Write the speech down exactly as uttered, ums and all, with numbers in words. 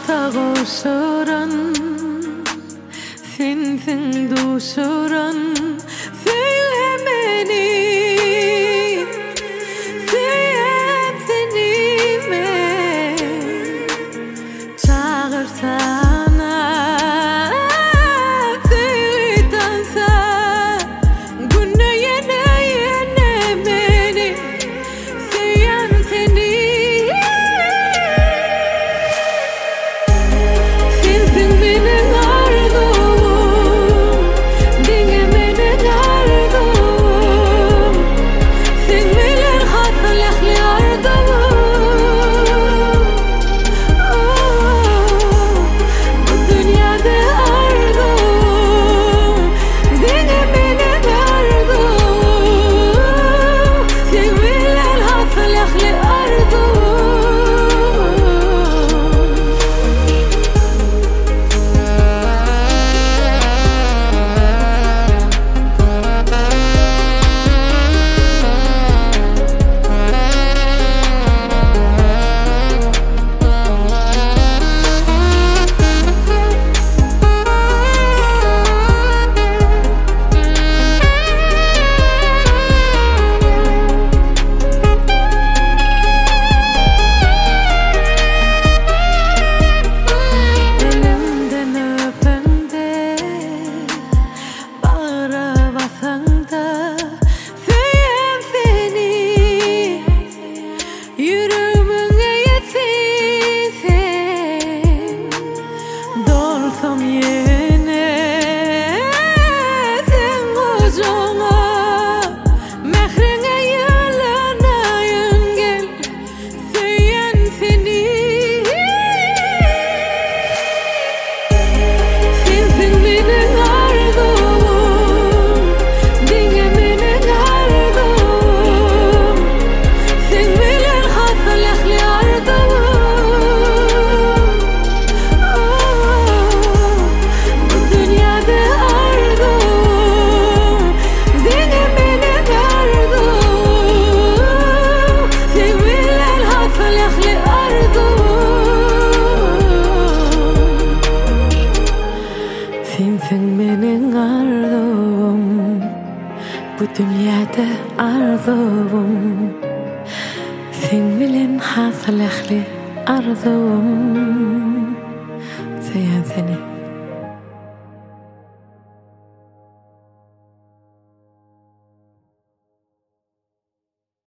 tağuşuran Sen sen duşuran Söyle beni Sen senime Çağırsana Sevdansa Günü yene yene beni Seyen seni Sensin benim arzum Dinle benim arzum Sen bilir hasıl ehli arzum Bu dünyada arzum Dinle benim arzum Sen bilir hasıl ehli arzum Elimden öpende Bağıra basanda Söyleyen seni Yüreğime yetsin Dolsam yine Sen kucağıma Mehrine yalanayın gel Söyleyen seni Sensin benim arzum Dinle benim arzum Sen bilir hasıl ehli arzum Bu dünyada arzum Dinle benim arzum Sen bilir hasıl ehli arzum Sensin benim arzum Bu dünyada arzum Sen bilen hasıl ehli arzum Seyen seni